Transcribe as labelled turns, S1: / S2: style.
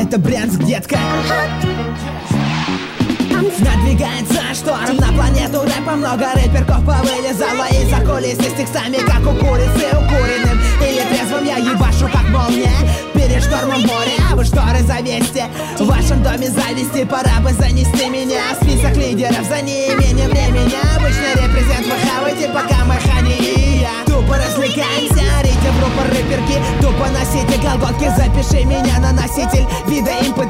S1: это Брянск, детка. Надвигается шторм на планету рэпа. Много рэперков повылезало из-за кулис с текстами, как у курицы укуренным или трезвым. Я ебашу, как молния перед штормом моря. А вы шторы завесьте, в вашем доме зависти. Пора бы занести меня в список лидеров за неимением времени. Обычный репрезент вы хавайте, пока мы хани и я. Тупо развлекаемся, рите в рупор рэперки. Тупо носите колготки, запиши меня на носитель вида input